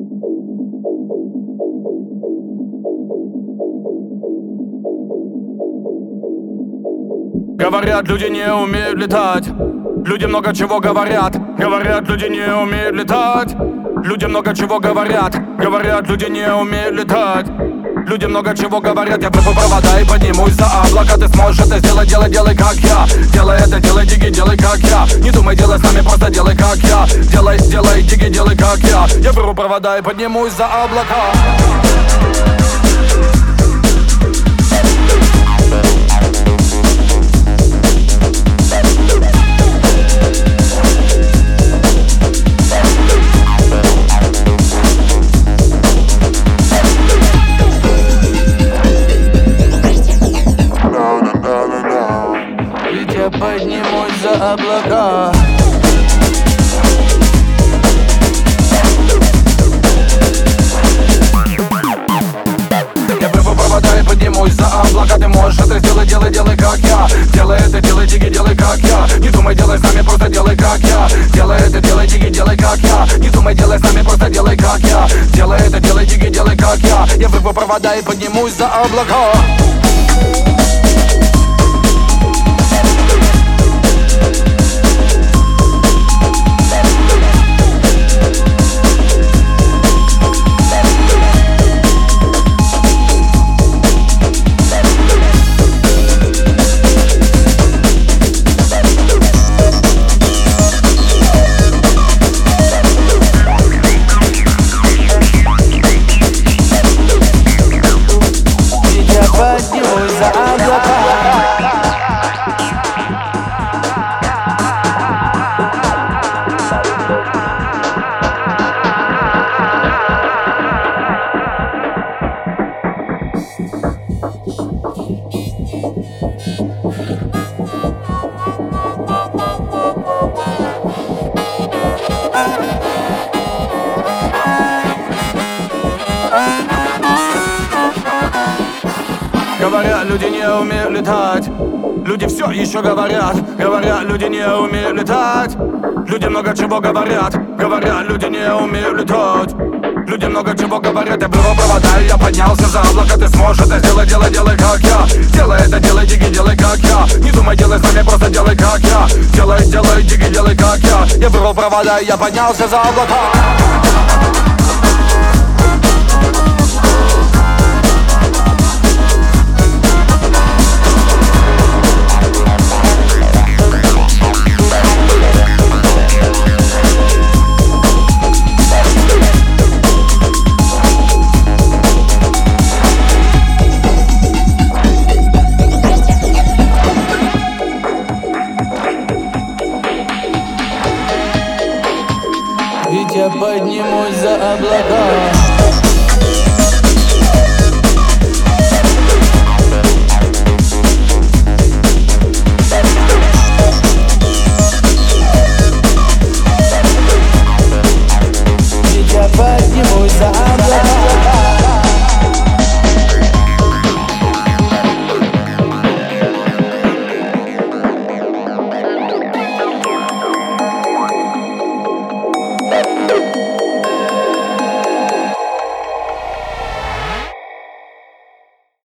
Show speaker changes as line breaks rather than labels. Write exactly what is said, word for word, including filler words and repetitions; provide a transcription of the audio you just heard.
Говорят, люди не умеют летать. Люди много чего говорят. Говорят, люди не умеют летать. Люди много чего говорят. Говорят, люди не умеют летать. Люди много чего говорят. Я вырву провода и поднимусь за облака. Ты сможешь это сделать, делай, делай как я. Делай это, делай, диги, делай как я. Не думай, делай с нами, просто делай как я. Делай, делай, диги, делай как я. Я вырву провода и поднимусь за облака. Я поднимусь за облака. Я вырву провода и поднимусь за облака. Ты можешь это сделать, делай, делай как я. Делай это, делай, диги, делай как я. Не думай, делай с нами, просто делай как я. Делай это, делай, диги, делай как я. Не думай, делай с нами, просто делай как я. Делай это, делай, диги, делай как я. Я вырву провода и поднимусь за облака. Поднимусь за облака. Говорят, люди не умеют летать. Люди все еще говорят. Говорят, люди не умеют летать. Люди много чего говорят. Говорят, люди не умеют летать. Люди много чего говорят. Я вырву провода и я поднялся за облака. Ты сможешь это сделать, делай, делай как я. Делай это, делай, диги, делай как я. Не думай, делай с нами, просто делай как я. Делай, делай, диги, делай как я. Я вырву провода и я поднялся за облака. Ведь я поднимусь за облака.